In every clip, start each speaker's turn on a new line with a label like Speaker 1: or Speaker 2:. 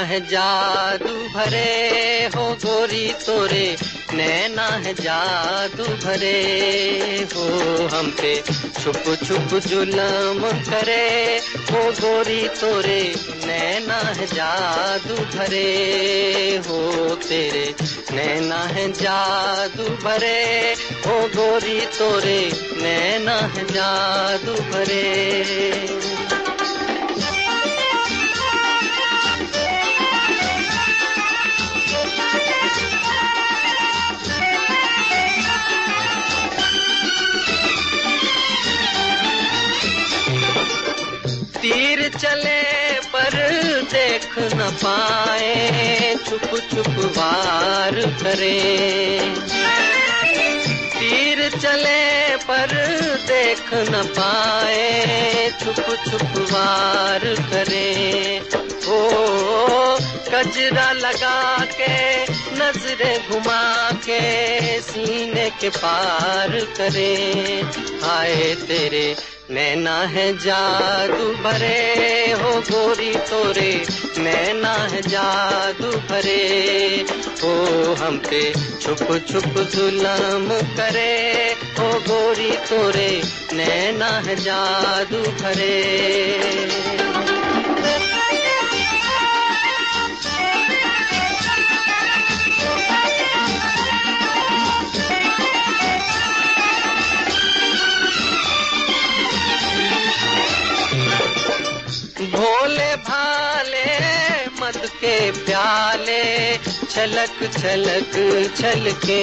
Speaker 1: है जादू भरे हो गोरी तोरे नैना है जादू भरे हो हम पे छुप छुप जुल्म करे हो गोरी तोरे नैना है जादू भरे हो तेरे नैना है जादू भरे हो गोरी तोरे नैना है जादू भरे। तीर चले पर देख न पाए छुप छुप वार करे। तीर चले पर देख न पाए छुप छुप वार करे। ओ गजरा लगा के नजरें घुमा के सीने के पार करे। आए तेरे नैना है जादू भरे हो गोरी तोरे नैना है जादू भरे हो हम पे छुप छुप जुल्म करे हो गोरी तोरे नैना है जादू भरे। भोले भाले मद के प्याले छलक छलक छलके।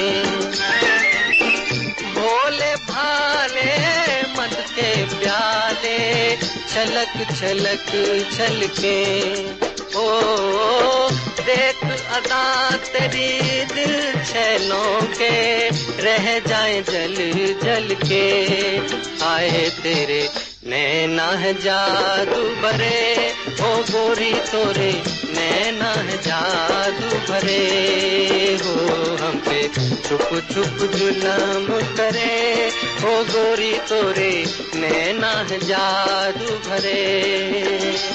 Speaker 1: भोले भाले मद के प्याले छलक छलक छलके। ओ देख अदा तेरी दिल छैलों के रह जाए जल जल के। आए तेरे नैना है जादू भरे हो गोरी तोरे नैना है जादू भरे हो हम पे छुप छुप जुल्म करे हो गोरी तोरे नैना है जादू भरे।